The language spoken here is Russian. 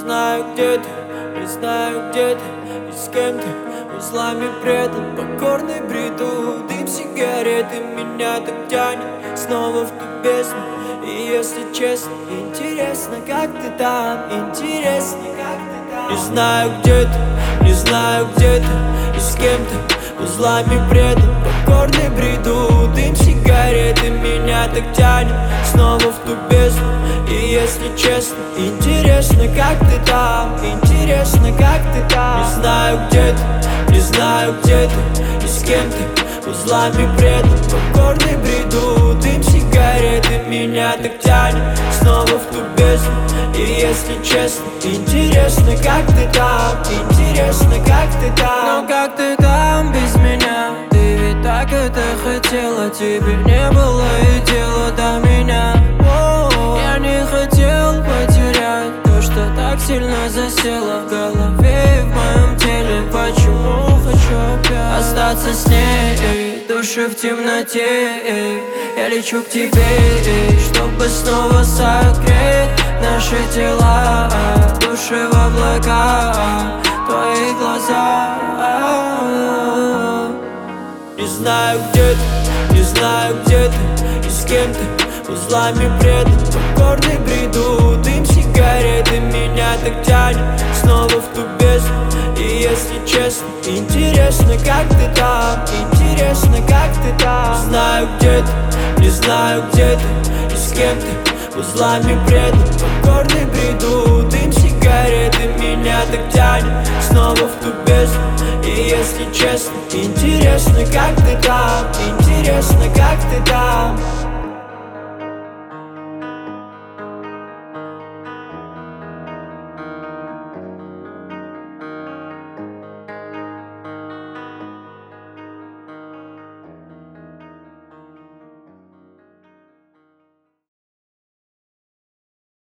знаю, где ты, не знаю, где ты и с кем ты. Узлами предан, покорный бреду. Дым сигареты меня так тянет снова в ту бездну. И если честно, интересно, как ты там. Интересно, как ты там. Не знаю, где ты, не знаю, где ты и с кем ты. Узлами предан, покорный бреду. Дым сигареты меня так тянет снова в ту бездну. И если честно, интересно, как ты там. Интересно, как ты там. Не знаю, где ты, не знаю, где ты и с кем ты. Узлами предан, покорный бреду. Дым сигареты меня так тянет снова в ту бездну. И если честно, интересно, как ты там. Интересно, как ты там. Но как ты там без меня? Ты ведь так это хотела. Тебе не было и дела до меня. Я не хотел потерять то, что так сильно засело в голове и в моем теле. Почему хочу опять остаться с ней, души в темноте. Я лечу к тебе, чтобы снова согреть наши тела, души в облаках, твои глаза. Не знаю, где ты, не знаю, где ты и с кем ты. Узлами предан, покорный бреду. Дым сигареты меня так тянет снова в ту бездну. И если честно, интересно, как ты там. Интересно, как ты там. Не знаю, где ты, не знаю, где ты и с кем ты. Узлами предан, покорный бреду. Дым сигареты меня так тянет снова в ту бездну. И если честно, интересно, как ты там. Интересно, как ты там.